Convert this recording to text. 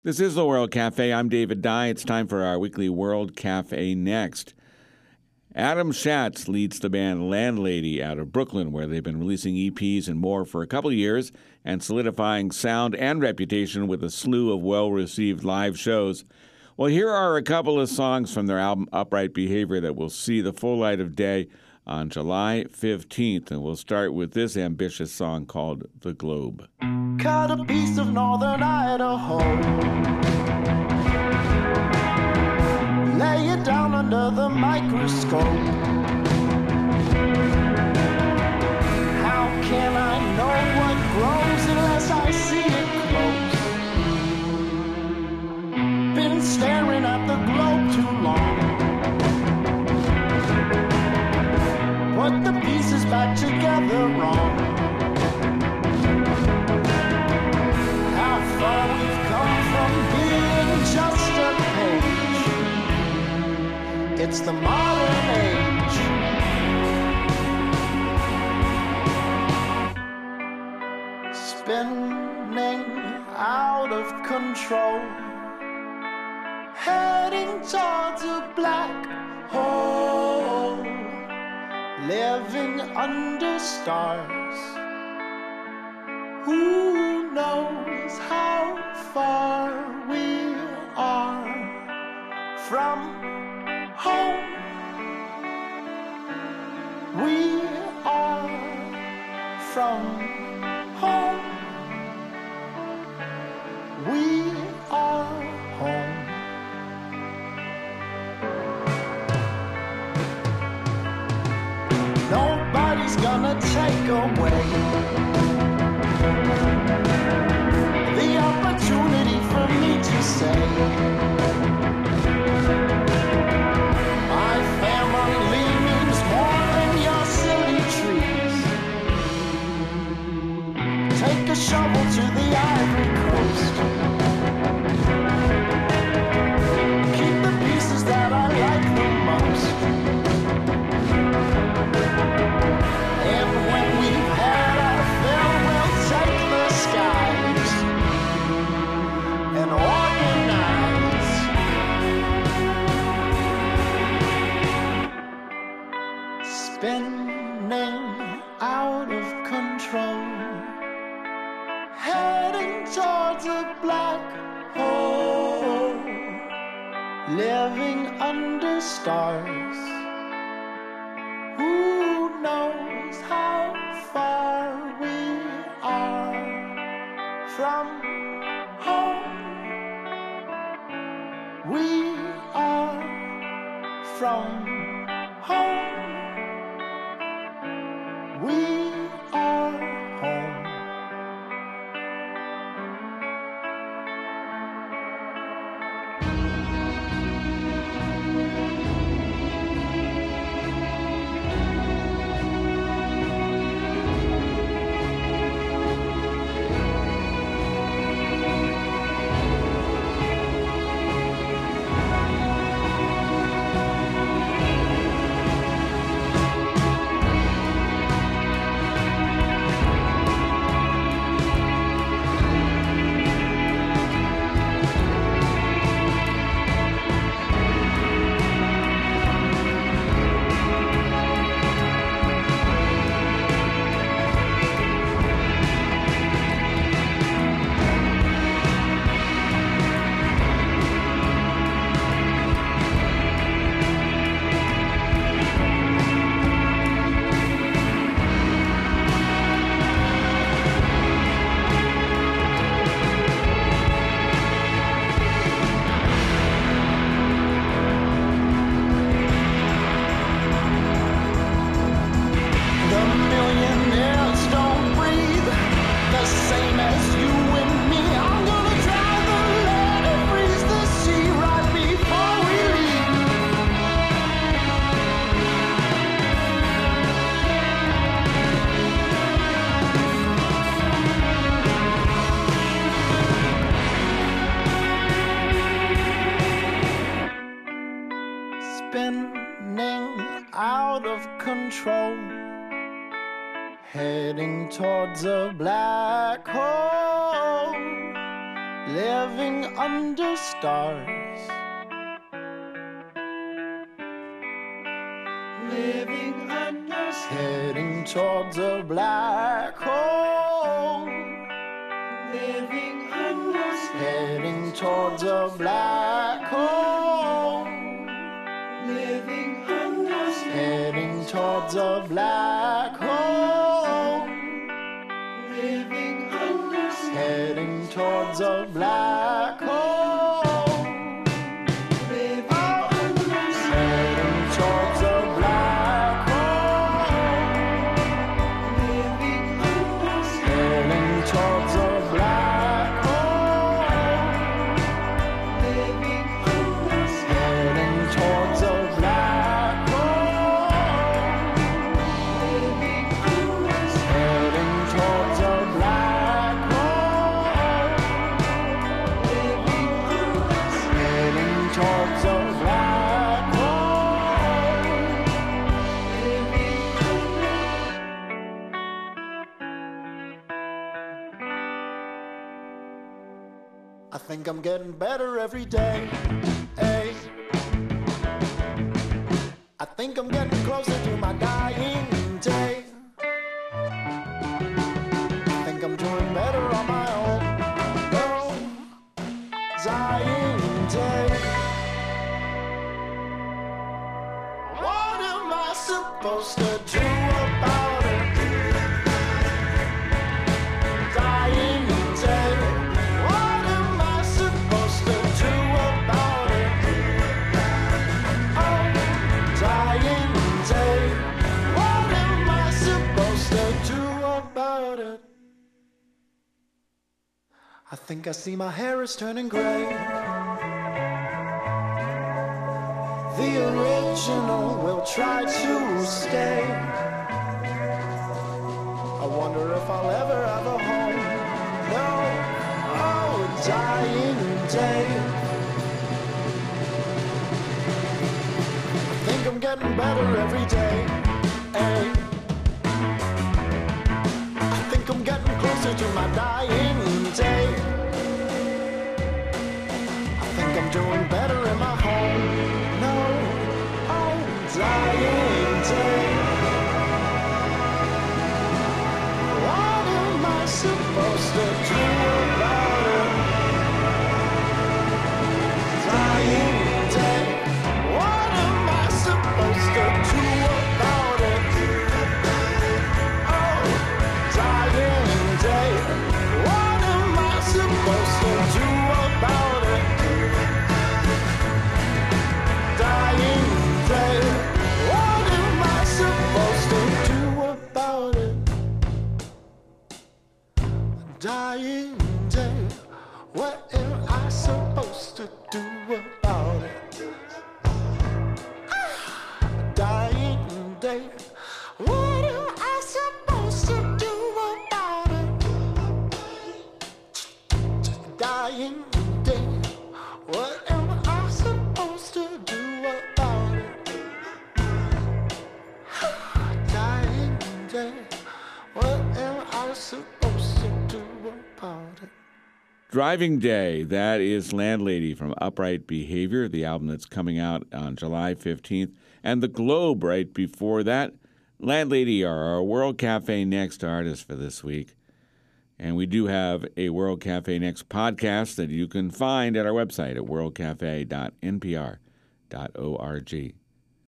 This is the World Cafe. I'm David Dye. It's time for our weekly World Cafe Next. Adam Schatz leads the band Landlady out of Brooklyn, where they've been releasing EPs and more for a couple of years and solidifying sound and reputation with a slew of well-received live shows. Well, here are a couple of songs from their album Upright Behavior that will see the full light of day on July 15th, and we'll start with this ambitious song called The Globe. Cut a piece of northern Idaho, lay it down under the microscope. How can I know what grows unless I see it close? Been staring at the globe too long. Put the pieces back together wrong. How far we've come from being just a page. It's the modern age. Spinning out of control, heading towards a black hole. Living under stars, who knows how far we are from home? We are from home. We are home. Nobody's gonna take away the opportunity for me to say my family means more than your silly trees. Take a shovel to the Ivory Coast. Keep the pieces that I like the most. And when we've had our fill, we'll take the skies and organize. Spinning out of control, heading towards a black hole, living under stars. Who knows how far we are from home? We are from home. We are home. control, heading towards a black hole, living under stars, living under stars, heading towards a black hole, living under stars, heading towards a black hole, living under stars, heading towards a black hole, living under stars, heading towards a black hole. I think I'm getting better every day. Hey. I think I'm getting closer to my dying day. I think I'm doing better on my own. No, dying day. What am I supposed to do about it? Dying day. What am I supposed to do about it? Oh, dying day. What am I supposed to do about it? I think I see my hair is turning gray. The original will try to stay. I wonder if I'll ever have a home. No, oh, dying day. I think I'm getting better every day. Hey. I think I'm getting closer to my dying day. I think I'm doing better in my home. No, oh, dying day. What am I supposed to do about it? Dying day. What am I supposed to do about it? Oh, dying day. What am I supposed to do about it? Dying day. What am I supposed to do about it? Dying day. What am I supposed to do about it? Dying day. What am I supposed to do about it? Dying day. What am I supposed to do about it? Dying day. What am I supposed to do about it? Driving Day, that is Landlady from Upright Behavior, the album that's coming out on July 15th. And The Globe right before that. Landlady are our World Cafe Next artist for this week. And we do have a World Cafe Next podcast that you can find at our website at worldcafe.npr.org.